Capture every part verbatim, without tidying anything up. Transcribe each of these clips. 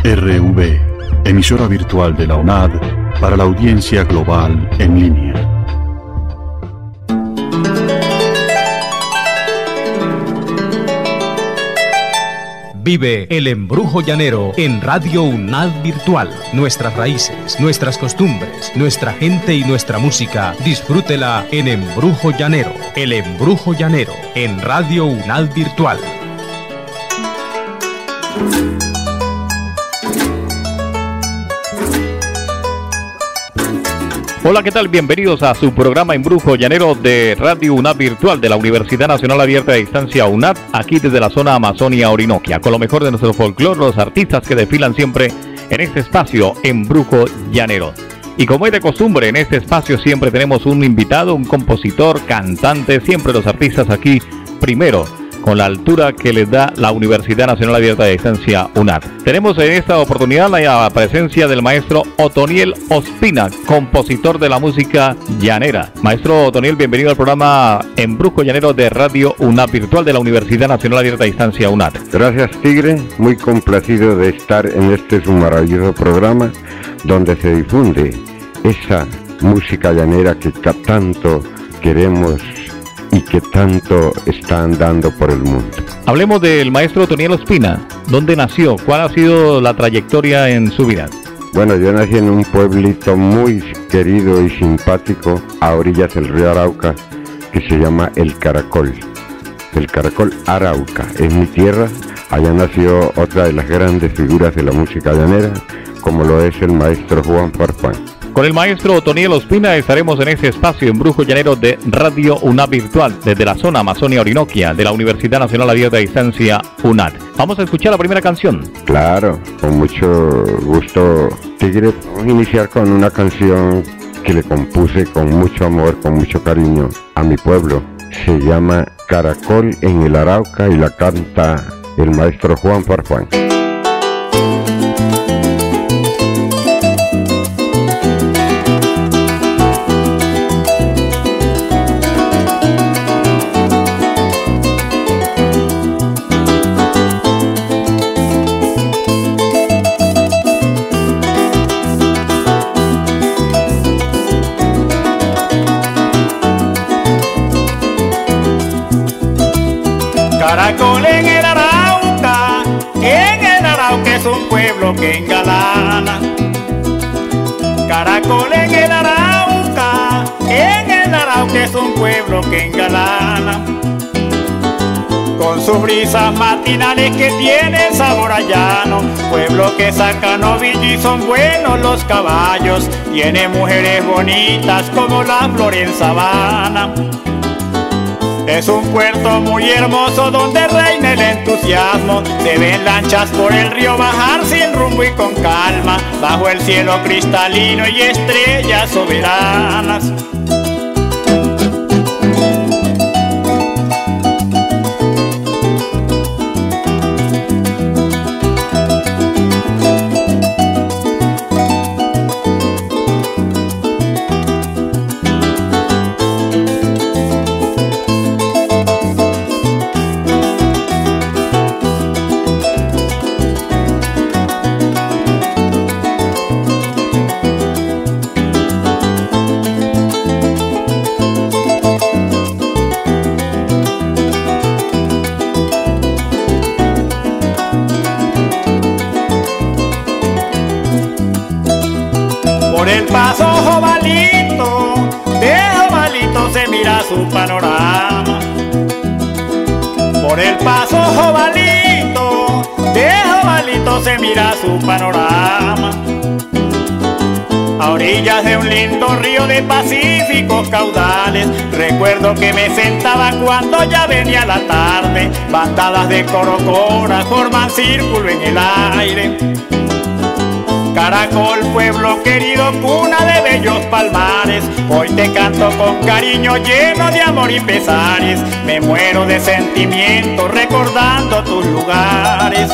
R V, emisora virtual de la UNAD para la audiencia global en línea. Vive el embrujo llanero en Radio UNAD Virtual. Nuestras raíces, nuestras costumbres, nuestra gente y nuestra música. Disfrútela en Embrujo Llanero. El embrujo llanero en Radio UNAD Virtual. Hola, ¿qué tal? Bienvenidos a su programa Embrujo Llanero de Radio UNAD Virtual de la Universidad Nacional Abierta de Distancia UNAD, aquí desde la zona Amazonia Orinoquia, con lo mejor de nuestro folclore, los artistas que desfilan siempre en este espacio Embrujo Llanero. Y como es de costumbre, en este espacio siempre tenemos un invitado, un compositor, cantante, siempre los artistas aquí primero, con la altura que les da la Universidad Nacional Abierta de Distancia UNAD. Tenemos en esta oportunidad la presencia del maestro Otoniel Ospina, compositor de la música llanera. Maestro Otoniel, bienvenido al programa Embrujo Llanero de Radio UNAD Virtual de la Universidad Nacional Abierta de Distancia UNAD. Gracias, Tigre, muy complacido de estar en este su maravilloso programa donde se difunde esa música llanera que tanto queremos y que tanto está andando por el mundo. Hablemos del maestro Otoniel Ospina. ¿Dónde nació? ¿Cuál ha sido la trayectoria en su vida? Bueno, yo nací en un pueblito muy querido y simpático a orillas del río Arauca que se llama El Caracol. El Caracol Arauca es mi tierra. Allá nació otra de las grandes figuras de la música llanera, como lo es el maestro Juan Farfán. Con el maestro Otoniel Ospina estaremos en este espacio Embrujo Llanero de Radio UNAD Virtual desde la zona Amazonia Orinoquia de la Universidad Nacional Abierta de Distancia UNAD. Vamos a escuchar la primera canción. Claro, con mucho gusto, Tigre. Vamos a iniciar con una canción que le compuse con mucho amor, con mucho cariño a mi pueblo. Se llama Caracol en el Arauca y la canta el maestro Juan Farfán. Caracol en el Arauca, en el Arauca es un pueblo que engalana. Caracol en el Arauca, en el Arauca es un pueblo que engalana. Con sus brisas matinales que tienen sabor a llano, pueblo que saca novillo y son buenos los caballos, tiene mujeres bonitas como la flor en sabana. Es un puerto muy hermoso donde reina el entusiasmo. Se ven lanchas por el río bajar sin rumbo y con calma, bajo el cielo cristalino y estrellas soberanas. Por el paso Jovalito, de Jovalito se mira su panorama. Por el paso Jovalito, de Jovalito se mira su panorama. A orillas de un lindo río de pacíficos caudales, recuerdo que me sentaba cuando ya venía la tarde. Bandadas de corocoras forman círculo en el aire. Caracol, pueblo querido, cuna de bellos palmares, hoy te canto con cariño lleno de amor y pesares. Me muero de sentimiento recordando tus lugares.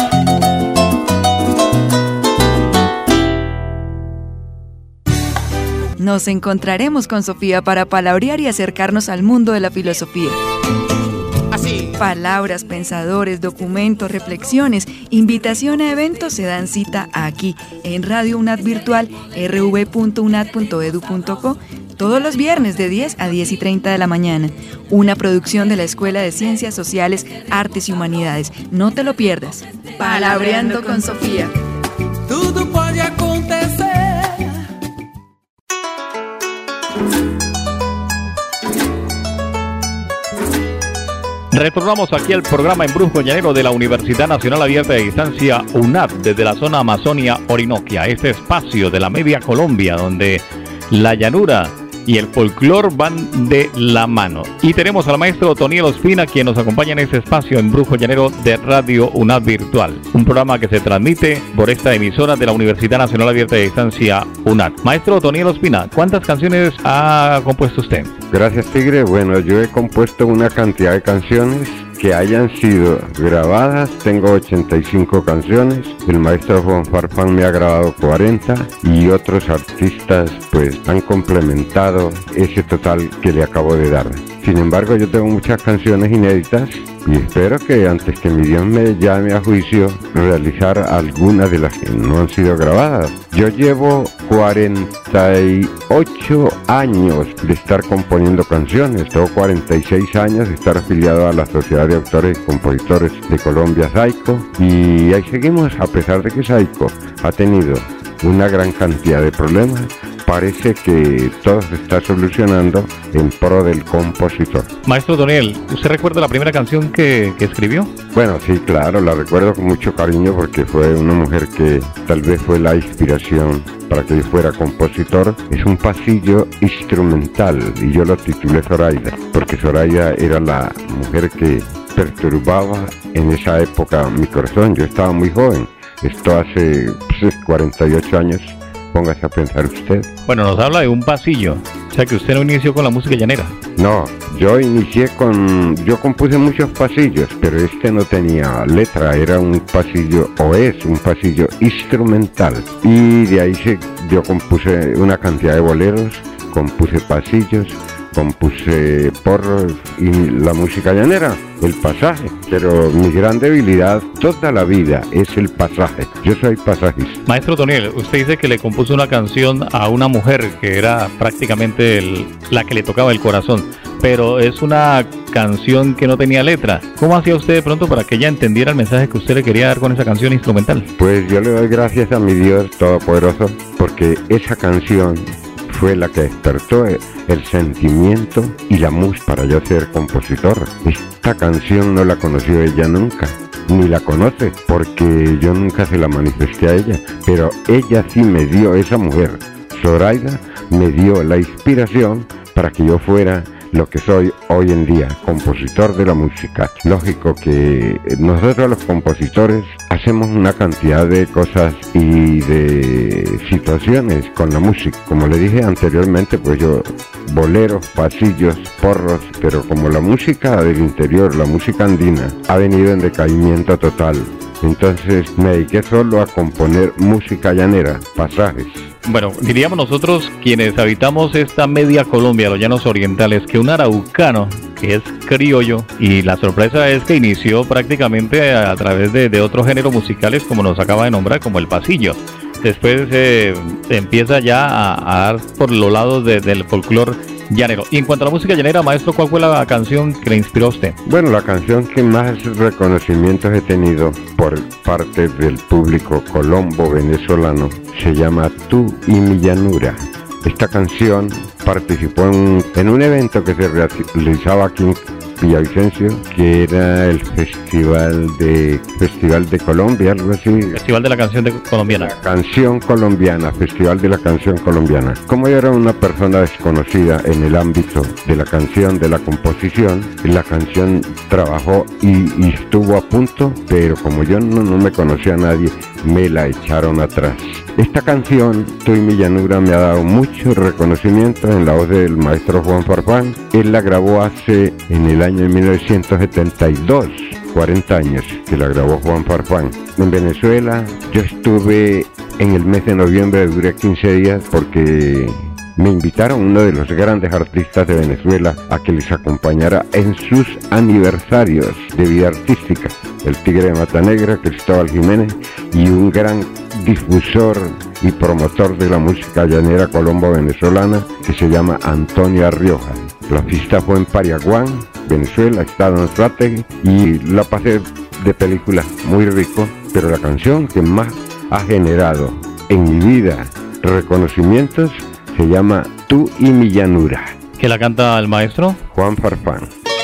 Nos encontraremos con Sofía para palabrear y acercarnos al mundo de la filosofía. Así. Palabras, pensadores, documentos, reflexiones, invitación a eventos se dan cita aquí en Radio UNAD Virtual, r v punto unad punto edu punto co, todos los viernes de diez a diez y treinta de la mañana. Una producción de la Escuela de Ciencias Sociales, Artes y Humanidades. No te lo pierdas. Palabreando con Sofía. Tudo pode acontecer. Retornamos aquí al programa Embrujo Llanero de la Universidad Nacional Abierta de Distancia UNAD desde la zona Amazonia Orinoquia, este espacio de la media Colombia donde la llanura y el folclor van de la mano. Y tenemos al maestro Otoniel Ospina, quien nos acompaña en este espacio Embrujo Llanero de Radio UNAD Virtual, un programa que se transmite por esta emisora de la Universidad Nacional Abierta de Distancia UNAD. Maestro Otoniel Ospina, ¿cuántas canciones ha compuesto usted? Gracias, Tigre. Bueno, yo he compuesto una cantidad de canciones que hayan sido grabadas. Tengo ochenta y cinco canciones, el maestro Juan Farfán me ha grabado cuarenta y otros artistas pues han complementado ese total que le acabo de dar. Sin embargo, yo tengo muchas canciones inéditas y espero que antes que mi Dios me llame a juicio realizar algunas de las que no han sido grabadas. Yo llevo cuarenta y ocho años de estar componiendo canciones. Tengo cuarenta y seis años de estar afiliado a la Sociedad de Autores y Compositores de Colombia, SAICO, y ahí seguimos, a pesar de que SAICO ha tenido una gran cantidad de problemas. Parece que todo se está solucionando en pro del compositor. Maestro Otoniel, ¿usted recuerda la primera canción que, que escribió? Bueno, sí, claro, la recuerdo con mucho cariño porque fue una mujer que tal vez fue la inspiración para que yo fuera compositor. Es un pasillo instrumental y yo lo titulé Zoraida, porque Zoraida era la mujer que perturbaba en esa época mi corazón. Yo estaba muy joven, esto hace pues, cuarenta y ocho años. Póngase a pensar usted. Bueno, nos habla de un pasillo, o sea que usted no inició con la música llanera. No, yo inicié con... yo compuse muchos pasillos, pero este no tenía letra, era un pasillo, o es un pasillo instrumental. Y de ahí se, yo compuse una cantidad de boleros, compuse pasillos, compuse porros y la música llanera, el pasaje. Pero mi gran debilidad toda la vida es el pasaje. Yo soy pasajista. Maestro Otoniel, usted dice que le compuso una canción a una mujer que era prácticamente el, la que le tocaba el corazón, pero es una canción que no tenía letra. ¿Cómo hacía usted de pronto para que ella entendiera el mensaje que usted le quería dar con esa canción instrumental? Pues yo le doy gracias a mi Dios Todopoderoso, porque esa canción fue la que despertó el sentimiento y la música para yo ser compositor. Esta canción no la conoció ella nunca, ni la conoce, porque yo nunca se la manifesté a ella, pero ella sí me dio, esa mujer, Zoraida, me dio la inspiración para que yo fuera lo que soy hoy en día, compositor de la música. Lógico que nosotros los compositores hacemos una cantidad de cosas y de situaciones con la música. Como le dije anteriormente, pues yo boleros, pasillos, porros, pero como la música del interior, la música andina, ha venido en decaimiento total, entonces me dediqué solo a componer música llanera, pasajes. Bueno, diríamos nosotros quienes habitamos esta media Colombia, los llanos orientales, que un araucano que es criollo, y la sorpresa es que inició prácticamente a, a través de, de otros géneros musicales, como nos acaba de nombrar, como el pasillo. Después eh, empieza ya a, a dar por los lados de, del folclore llanero. Y en cuanto a la música llanera, maestro, ¿cuál fue la canción que le inspiró a usted? Bueno, la canción que más reconocimientos he tenido por parte del público colombo venezolano se llama Tú y mi llanura. Esta canción participó en, en un evento que se realizaba aquí en Villavicencio, que era el Festival de Festival de Colombia, algo así. Festival de la Canción de Colombiana. La Canción Colombiana, Festival de la Canción Colombiana. Como yo era una persona desconocida en el ámbito de la canción, de la composición, la canción trabajó y, y estuvo a punto, pero como yo no, no me conocía a nadie, me la echaron atrás. Esta canción, Tú y mi llanura, me ha dado mucho reconocimiento en la voz del maestro Juan Farfán. Él la grabó hace, en el año mil novecientos setenta y dos, cuarenta años que la grabó Juan Farfán. En Venezuela yo estuve en el mes de noviembre, duré quince días porque me invitaron uno de los grandes artistas de Venezuela a que les acompañara en sus aniversarios de vida artística, el Tigre de Mata Negra, Cristóbal Jiménez, y un gran difusor y promotor de la música llanera colombo-venezolana que se llama Antonio Arrioja. La fiesta fue en Pariaguán, Venezuela, estado Anzoátegui, y la pasé de película muy rico, pero la canción que más ha generado en mi vida reconocimientos se llama Tú y mi llanura. ¿Que la canta el maestro? Juan Farfán.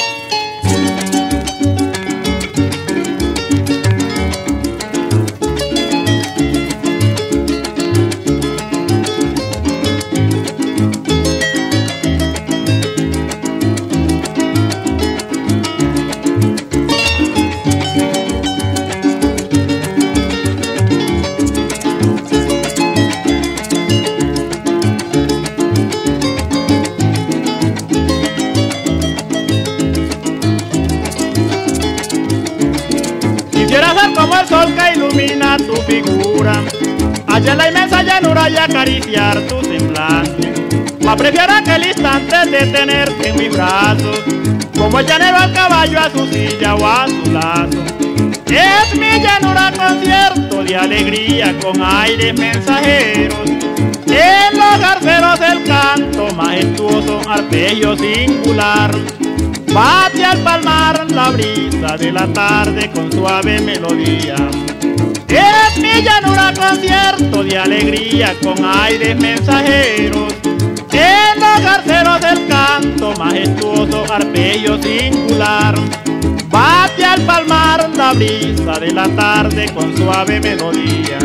Como el sol que ilumina tu figura, allá en la inmensa llanura y acariciar tu semblante, mas prefiero aquel instante de tenerte en mis brazos, como el llanero al caballo a su silla o a su lazo. Es mi llanura concierto de alegría con aires mensajeros, en los garceros el canto majestuoso, arpegio singular. Bate al palmar la brisa de la tarde con suave melodía. Es mi llanura concierto de alegría con aires mensajeros, en los garceros el canto majestuoso, arpegio singular. Bate al palmar la brisa de la tarde con suave melodía.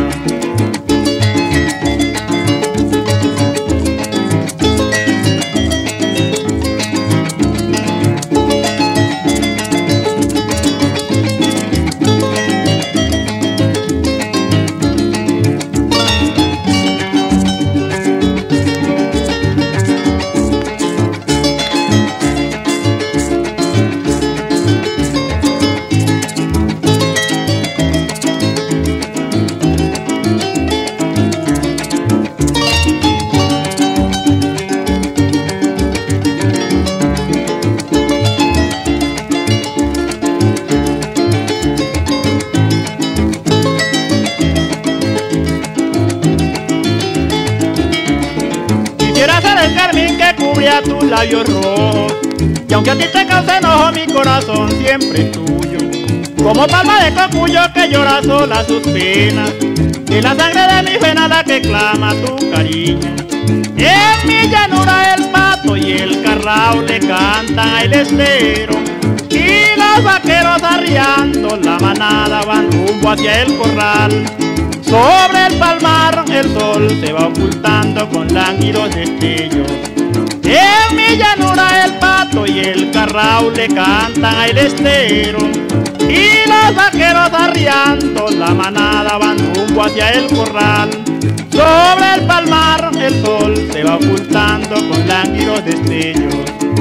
A tus labios rojos, y aunque a ti te cause enojo, mi corazón siempre es tuyo, como palma de cocuyo que llora sola sus penas, y la sangre de mi vena la que clama tu cariño. En mi llanura el pato y el carrao le cantan al estero, y los vaqueros arriando la manada van rumbo hacia el corral. Sobre el palmar el sol se va ocultando con lánguidos destellos. En mi llanura el pato y el carrao le cantan al estero, y los vaqueros arriando la manada van rumbo hacia el corral. Sobre el palmar el sol se va ocultando con lánguidos destellos.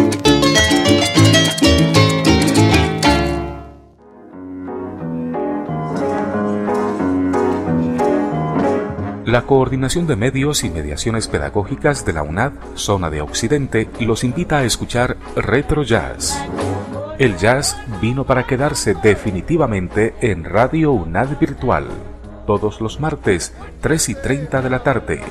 La Coordinación de Medios y Mediaciones Pedagógicas de la UNAD, Zona de Occidente, los invita a escuchar Retro Jazz. El jazz vino para quedarse definitivamente en Radio UNAD Virtual, todos los martes, tres y treinta de la tarde.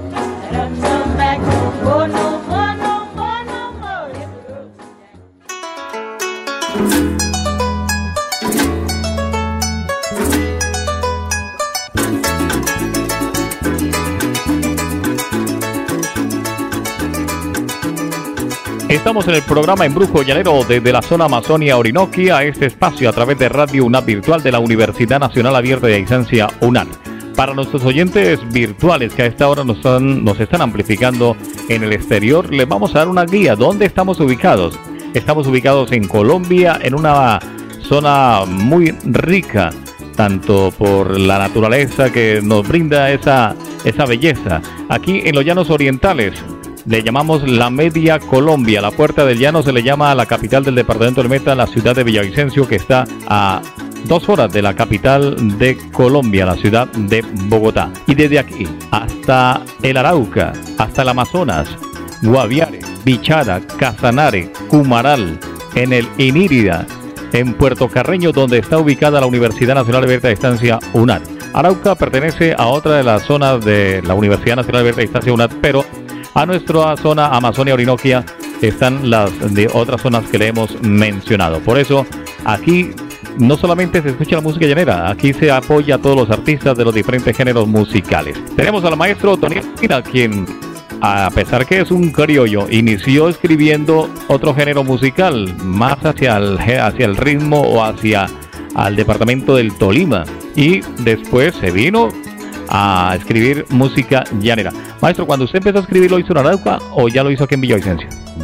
Estamos en el programa Embrujo Llanero desde la zona Amazonia Orinoquia, a este espacio a través de Radio UNAD Virtual de la Universidad Nacional Abierta de Distancia UNAD. Para nuestros oyentes virtuales que a esta hora nos están, nos están amplificando en el exterior, les vamos a dar una guía. ¿Dónde estamos ubicados? Estamos ubicados en Colombia, en una zona muy rica, tanto por la naturaleza que nos brinda esa, esa belleza. Aquí en los llanos orientales le llamamos la Media Colombia. La Puerta del Llano se le llama a la capital del departamento del Meta, la ciudad de Villavicencio, que está a dos horas de la capital de Colombia, la ciudad de Bogotá. Y desde aquí hasta el Arauca, hasta el Amazonas, Guaviare, Bichara, Casanare, Cumaral, en el Inírida, en Puerto Carreño, donde está ubicada la Universidad Nacional Abierta de Distancia UNAD. Arauca pertenece a otra de las zonas de la Universidad Nacional Abierta de Distancia UNAD, pero a nuestra zona Amazonia Orinoquia están las de otras zonas que le hemos mencionado. Por eso, aquí no solamente se escucha la música llanera, aquí se apoya a todos los artistas de los diferentes géneros musicales. Tenemos al maestro Otoniel Ospina, quien, a pesar que es un criollo, inició escribiendo otro género musical, más hacia el, hacia el ritmo o hacia al departamento del Tolima, y después se vino a escribir música llanera. Maestro, cuando usted empezó a escribir, ¿lo hizo en Arauca o ya lo hizo aquí en Villavicencio?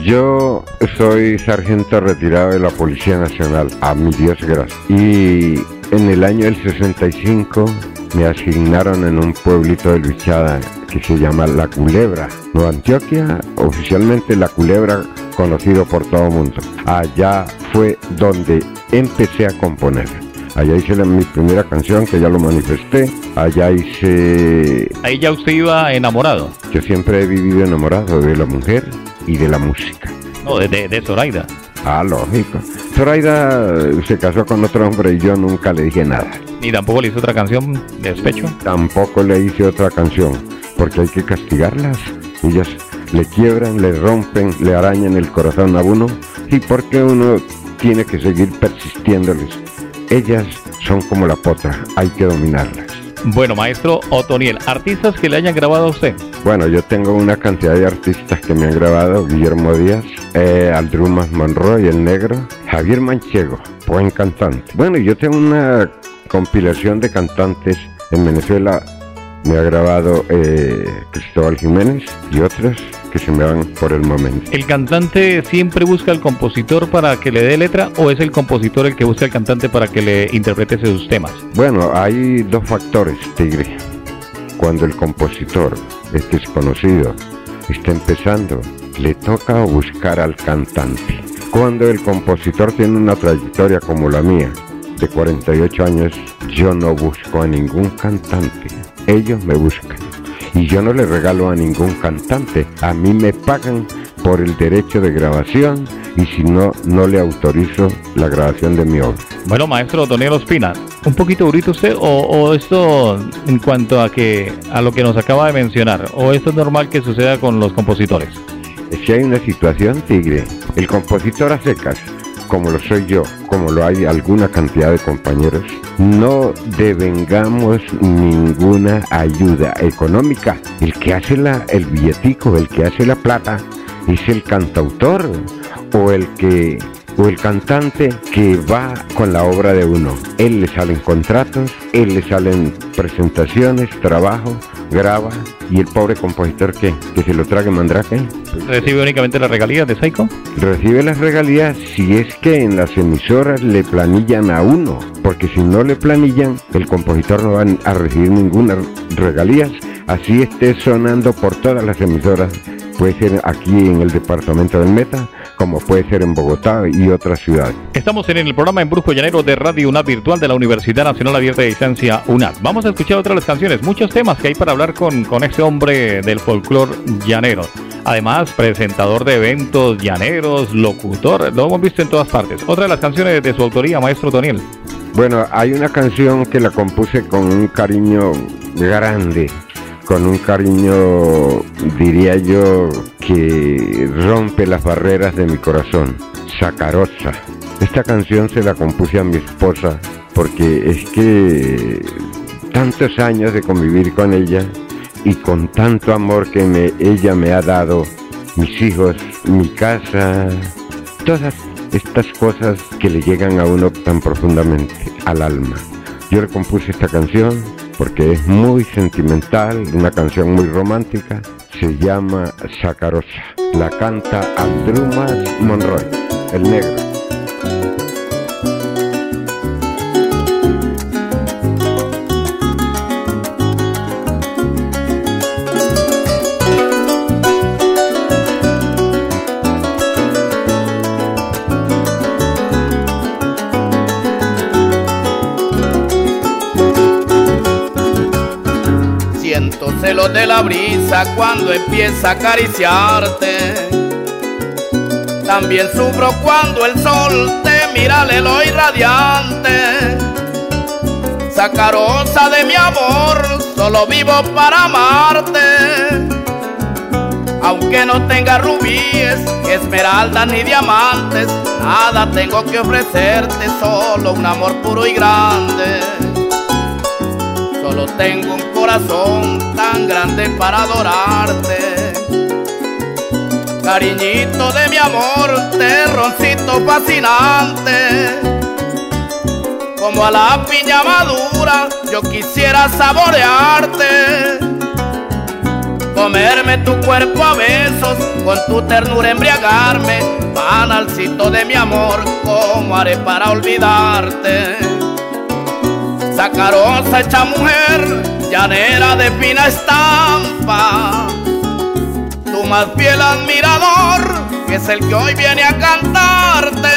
Yo soy sargento retirado de la Policía Nacional, a mi Dios gracias. Y en el año del sesenta y cinco me asignaron en un pueblito de Luchada que se llama La Culebra, Nueva Antioquia, oficialmente La Culebra, conocido por todo el mundo. Allá fue donde empecé a componer. Allá hice la, mi primera canción, que ya lo manifesté. Allá hice... Ahí ya usted iba enamorado. Yo siempre he vivido enamorado de la mujer y de la música. No, de, de, de Zoraida. Ah, lógico. Zoraida se casó con otro hombre y yo nunca le dije nada. ¿Ni tampoco le hizo otra canción de despecho? Tampoco le hice otra canción, porque hay que castigarlas. Ellas le quiebran, le rompen, le arañan el corazón a uno, y porque uno tiene que seguir persistiéndoles. Ellas son como la potra, hay que dominarlas. Bueno, maestro Otoniel, ¿artistas que le hayan grabado a usted? Bueno, yo tengo una cantidad de artistas que me han grabado: Guillermo Díaz, eh, Aldrumas Monroy, El Negro, Javier Manchego, buen cantante. Bueno, yo tengo una compilación de cantantes en Venezuela. Me ha grabado eh, Cristóbal Jiménez y otros que se me van por el momento. ¿El cantante siempre busca al compositor para que le dé letra o es el compositor el que busca al cantante para que le interprete sus temas? Bueno, hay dos factores, Tigre. Cuando el compositor es desconocido, está empezando, le toca buscar al cantante. Cuando el compositor tiene una trayectoria como la mía, de cuarenta y ocho años, yo no busco a ningún cantante. Ellos me buscan y yo no le regalo a ningún cantante. A mí me pagan por el derecho de grabación y si no, no le autorizo la grabación de mi obra. Bueno, maestro Otoniel Ospina, ¿un poquito durito usted o, o esto en cuanto a que a lo que nos acaba de mencionar, o esto es normal que suceda con los compositores? Si hay una situación, Tigre, el compositor a secas, como lo soy yo, como lo hay alguna cantidad de compañeros, no devengamos ninguna ayuda económica. El que hace la, el billetico, el que hace la plata, es el cantautor o el que o el cantante que va con la obra de uno. Él le salen contratos, él le salen presentaciones, trabajo, graba, y el pobre compositor que, que se lo trague mandrake. ¿Recibe únicamente las regalías de Saico? Recibe las regalías si es que en las emisoras le planillan a uno, porque si no le planillan, el compositor no va a recibir ninguna regalías, así esté sonando por todas las emisoras. Puede ser aquí en el departamento del Meta, como puede ser en Bogotá y otras ciudades. Estamos en el programa Embrujo Llanero de Radio UNAD Virtual de la Universidad Nacional Abierta de Distancia UNAD. Vamos a escuchar otras canciones, muchos temas que hay para hablar con, con este hombre del folclore llanero. Además, presentador de eventos llaneros, locutor, lo hemos visto en todas partes. Otra de las canciones de su autoría, maestro Otoniel. Bueno, hay una canción que la compuse con un cariño grande, con un cariño, diría yo, que rompe las barreras de mi corazón. Sacarosa. Esta canción se la compuse a mi esposa porque es que tantos años de convivir con ella y con tanto amor que me, ella me ha dado, mis hijos, mi casa, todas estas cosas que le llegan a uno tan profundamente al alma. Yo le compuse esta canción porque es muy sentimental, una canción muy romántica, se llama Sacarosa, la canta Aldrumas Monroy, El Negro. Siento celos ruido de la brisa cuando empieza a acariciarte. También sufro cuando el sol te mira al hilo irradiante. Sacarosa de mi amor, solo vivo para amarte. Aunque no tenga rubíes, esmeraldas ni diamantes, nada tengo que ofrecerte, solo un amor puro y grande. Solo tengo un corazón tan grande para adorarte. Cariñito de mi amor, terroncito fascinante. Como a la piña madura, yo quisiera saborearte. Comerme tu cuerpo a besos, con tu ternura embriagarme. Panalcito de mi amor, ¿cómo haré para olvidarte? Sacarosa hecha mujer, llanera de fina estampa. Tu más fiel admirador, que es el que hoy viene a cantarte.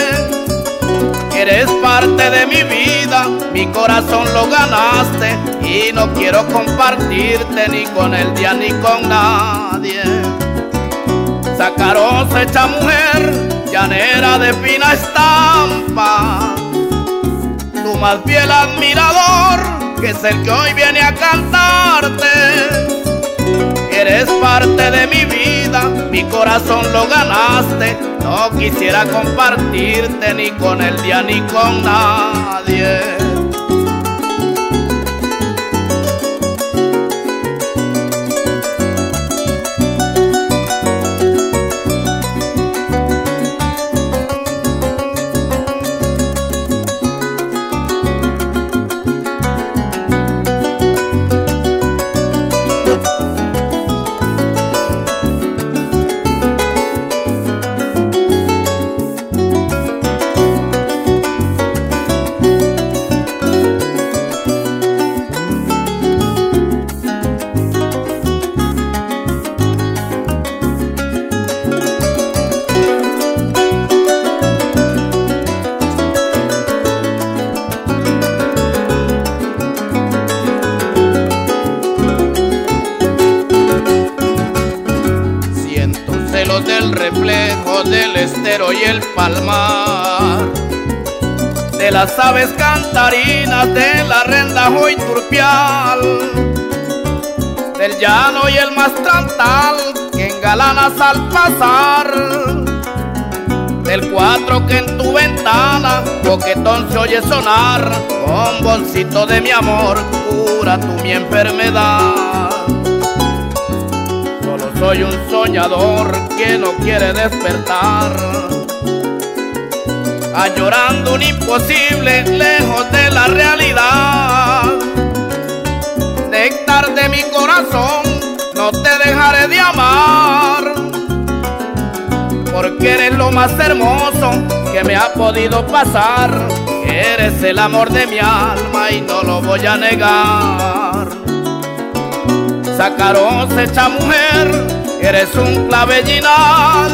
Eres parte de mi vida, mi corazón lo ganaste y no quiero compartirte ni con el día ni con nadie. Sacarosa hecha mujer, llanera de fina estampa. Tu más fiel admirador, que es el que hoy viene a cantarte. Eres parte de mi vida, mi corazón lo ganaste. No quisiera compartirte ni con el día ni con nadie. Del reflejo del estero y el palmar, de las aves cantarinas, de la rendajo y turpial, del llano y el mastrantal que engalanas al pasar, del cuatro que en tu ventana coquetón se oye sonar. Bomboncito de mi amor, cura tu mi enfermedad. Soy un soñador que no quiere despertar, añorando un imposible lejos de la realidad. Néctar de mi corazón, no te dejaré de amar, porque eres lo más hermoso que me ha podido pasar. Eres el amor de mi alma y no lo voy a negar. Sacarosa hecha mujer, eres un clavellinal,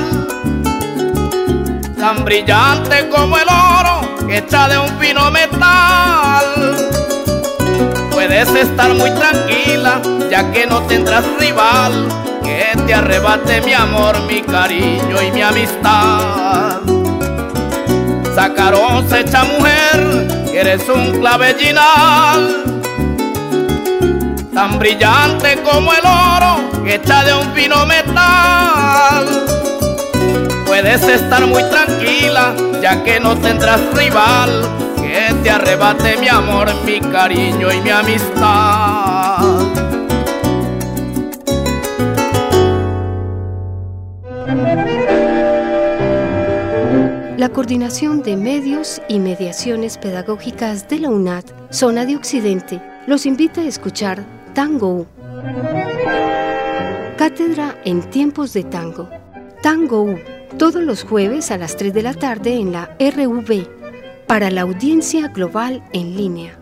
tan brillante como el oro, hecha de un fino metal. Puedes estar muy tranquila, ya que no tendrás rival que te arrebate mi amor, mi cariño y mi amistad. Sacarosa hecha mujer, eres un clavellinal, tan brillante como el oro, hecha de un fino metal. Puedes estar muy tranquila, ya que no tendrás rival que te arrebate mi amor, mi cariño y mi amistad. La Coordinación de Medios y Mediaciones Pedagógicas de la UNAD, Zona de Occidente, los invita a escuchar Tango U. Cátedra en tiempos de tango. Tango U, todos los jueves a las tres de la tarde en la R V, para la audiencia global en línea.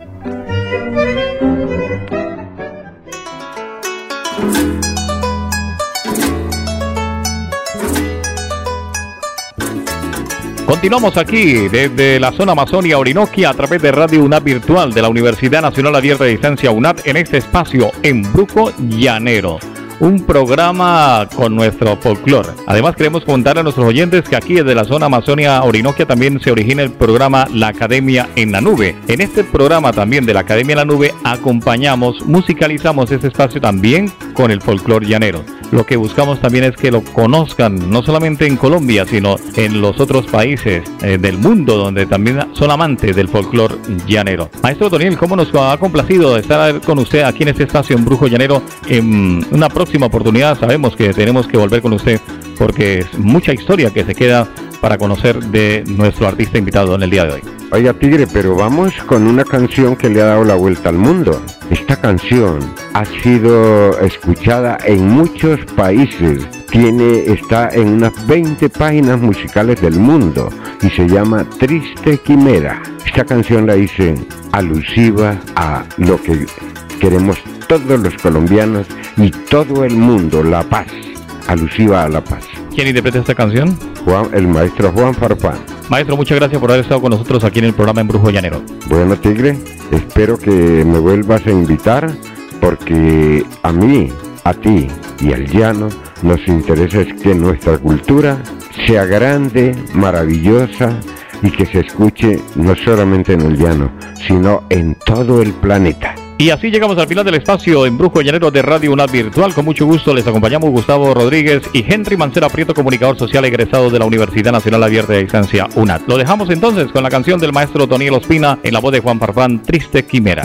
Continuamos aquí desde la zona Amazonia Orinoquia a través de Radio UNAD Virtual de la Universidad Nacional Abierta de Distancia UNAD en este espacio Embrujo Llanero, un programa con nuestro folclore. Además queremos contar a nuestros oyentes que aquí desde la zona Amazonia Orinoquia también se origina el programa La Academia en la Nube. En este programa también de La Academia en la Nube acompañamos, musicalizamos este espacio también con el folclore llanero. Lo que buscamos también es que lo conozcan, no solamente en Colombia, sino en los otros países eh, del mundo, donde también son amantes del folclore llanero. Maestro Toniel, ¿cómo nos ha complacido estar con usted aquí en este espacio Embrujo Llanero? En una próxima oportunidad sabemos que tenemos que volver con usted, porque es mucha historia que se queda para conocer de nuestro artista invitado en el día de hoy. Oiga, Tigre, pero vamos con una canción que le ha dado la vuelta al mundo. Esta canción ha sido escuchada en muchos países. Tiene, está en unas veinte páginas musicales del mundo y se llama Triste Quimera. Esta canción la hice alusiva a lo que queremos todos los colombianos y todo el mundo, la paz, alusiva a la paz. ¿Quién interpreta esta canción? Juan, el maestro Juan Farfán. Maestro, muchas gracias por haber estado con nosotros aquí en el programa Embrujo Llanero. Bueno, Tigre, espero que me vuelvas a invitar, porque a mí, a ti y al llano nos interesa es que nuestra cultura sea grande, maravillosa y que se escuche no solamente en el llano, sino en todo el planeta. Y así llegamos al final del espacio Embrujo Llanero de Radio UNAD Virtual. Con mucho gusto les acompañamos Gustavo Rodríguez y Henry Mancera Prieto, comunicador social egresado de la Universidad Nacional Abierta de Distancia UNAD. Lo dejamos entonces con la canción del maestro Toniel Ospina en la voz de Juan Farfán, Triste Quimera.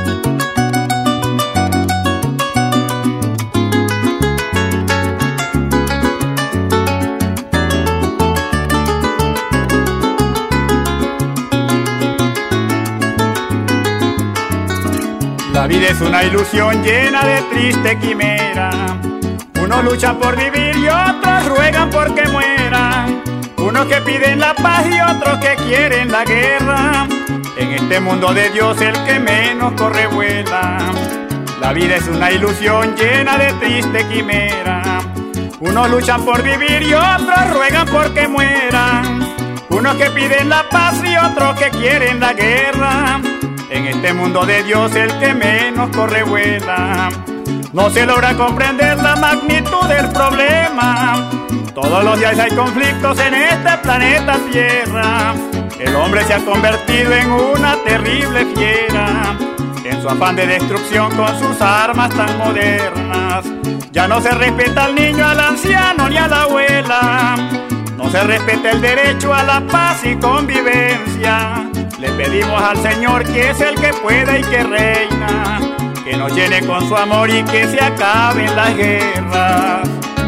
La vida es una ilusión llena de triste quimera. Unos luchan por vivir y otros ruegan porque mueran. Unos que piden la paz y otros que quieren la guerra. En este mundo de Dios el que menos corre vuela. La vida es una ilusión llena de triste quimera. Unos luchan por vivir y otros ruegan porque mueran. Unos que piden la paz y otros que quieren la guerra. En este mundo de Dios el que menos corre vuela. No se logra comprender la magnitud del problema. Todos los días hay conflictos en este planeta Tierra. El hombre se ha convertido en una terrible fiera. En su afán de destrucción con sus armas tan modernas. Ya no se respeta al niño, al anciano ni a la abuela. No se respeta el derecho a la paz y convivencia. Le pedimos al Señor, que es el que puede y que reina, que nos llene con su amor y que se acaben las guerras.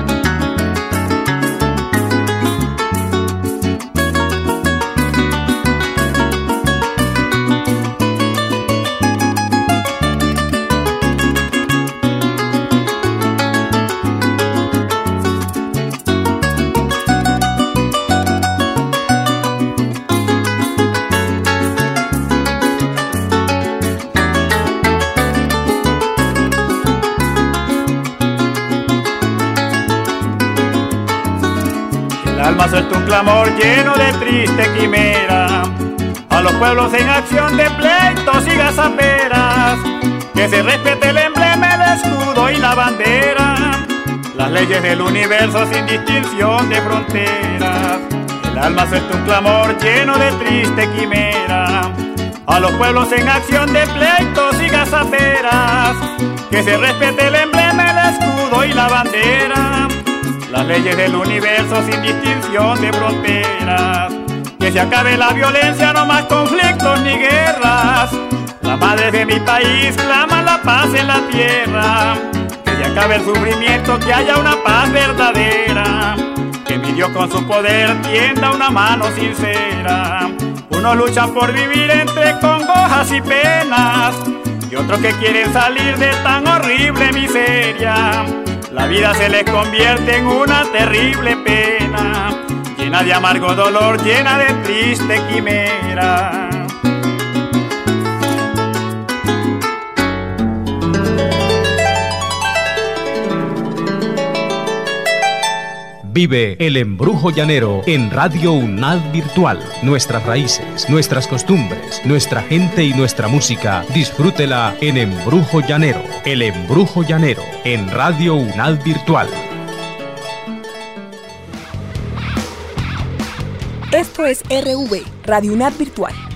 El alma suelta un clamor lleno de triste quimera a los pueblos en acción de pleitos y gazaperas. Que se respete el emblema, el escudo y la bandera, las leyes del universo sin distinción de fronteras. El alma suelta un clamor lleno de triste quimera a los pueblos en acción de pleitos y gazaperas. Que se respete el emblema, el escudo y la bandera, las leyes del universo sin distinción de fronteras. Que se acabe la violencia, no más conflictos ni guerras. Las madres de mi país claman la paz en la tierra. Que se acabe el sufrimiento, que haya una paz verdadera. Que mi Dios con su poder tienda una mano sincera. Unos luchan por vivir entre congojas y penas, y otros que quieren salir de tan horrible miseria. La vida se les convierte en una terrible pena, llena de amargo dolor, llena de triste quimera. Vive el embrujo llanero en Radio UNAD Virtual. Nuestras raíces, nuestras costumbres, nuestra gente y nuestra música. Disfrútela en Embrujo Llanero. El embrujo llanero en Radio UNAD Virtual. Esto es R V, Radio UNAD Virtual.